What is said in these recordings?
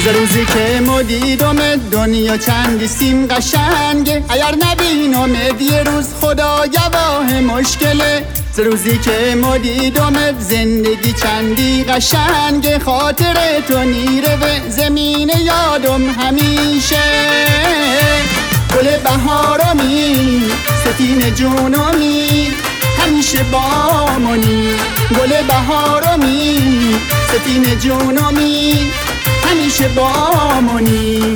ز روزی که مدیدم دنیا چندی سیم قشنگه، اگر نبینم یه روز خدا گواه مشکله. ز روزی که مدیدم زندگی چندی قشنگه، خاطر تو نیره به زمین یادم همیشه. گل بهارمی ستین جونمی همیشه بامونی، گل بهارمی ستین جونمی همیشه بامونی.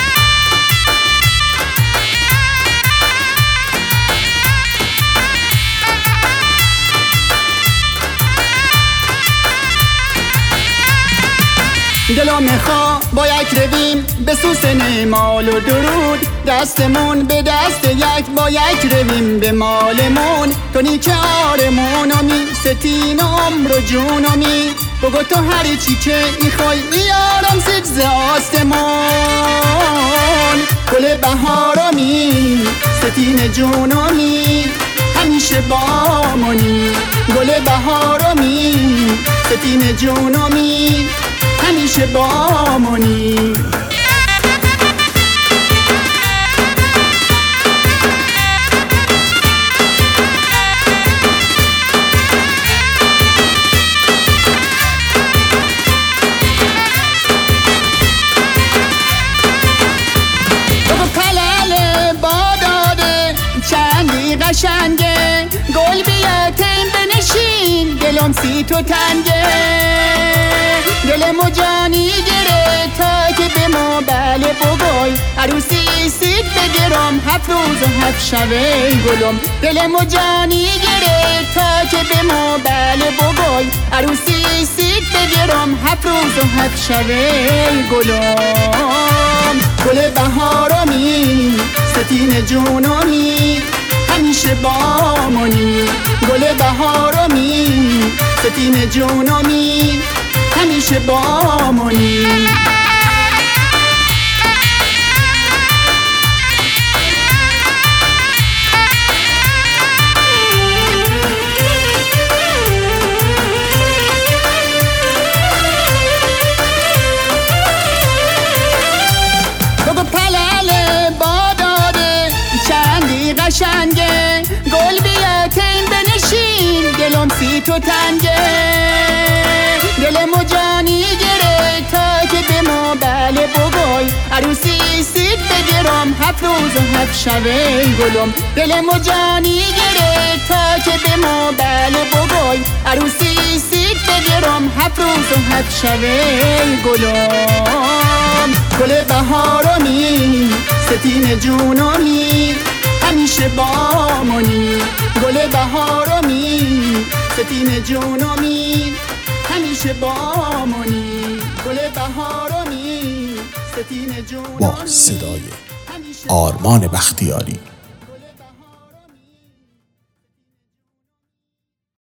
دلم میخوا با یک رویم به سوسن مال و درود، دستمون به دست یک با یک رویم به مالمون. تو نیک آرمونمی ستین عمر و جونمی، بگو تو هر چی که میخوای میارم سیج ز آسمون. گل بهارمی ستین جونمی همیشه بامونی، گل بهارمی ستین جونمی همیشه بامونی. قشنگه گل بیا تیم بنشین، دلم سی تو تنگه. دلم و جانی گره تا که به ما بله بگوی، عروسی سید بگیرم 7 روز و 7 شبه گلم. دلم و جانی گره تا که به ما بله بگوی، عروسی سید بگیرم 7 روز و 7 شبه گلم. گل بهارمی ستین جونمی همیشه بامونی، گل بهارمی ستین جونمی همیشه بامونی. بگو پلل باداده چندی قشنگه، گل بیا تیم بنشین، دلم سی تو تنگه. دلم و جانی گره تا که به ما بله بگوی، عروسی سید بگیرم 7 روز و 7 شبه گلم. دلم و جانی گره تا که به ما بله بگوی، عروسی سید بگیرم 7 روز و 7 شبه گلم. گل بهارمی ستین جونمی همیشه بامونی، گل بهارمی ستین جونمی همیشه بامونی، گل بهارمی ستین جونمی. با صدای آرمان بختیاری